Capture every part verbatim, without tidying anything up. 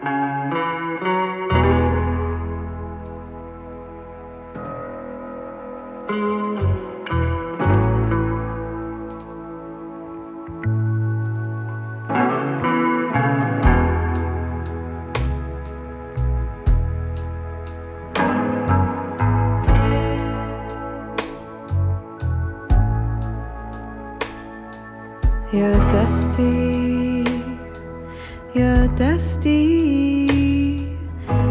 You're dusty, you're dusty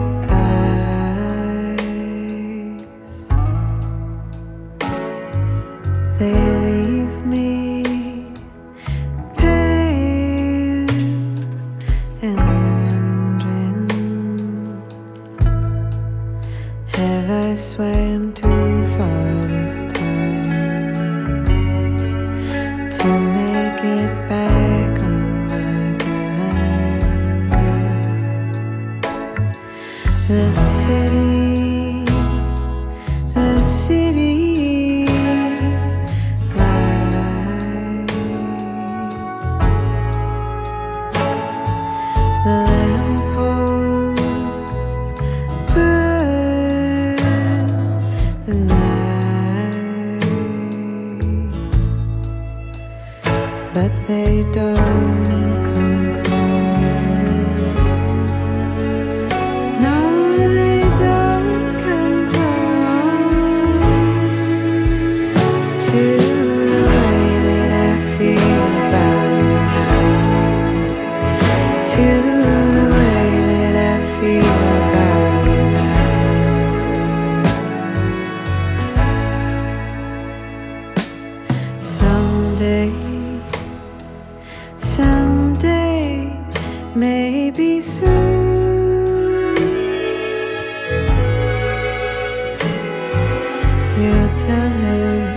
eyes. They leave me pale and wondering, have I swam too far this time to make it back on my dime? The city, the city lights, the lampposts burn the night, but they don't come close. No, they don't come close to the way that I feel about you now, to the way that I feel about you now. Someday, someday, maybe soon, you'll tell her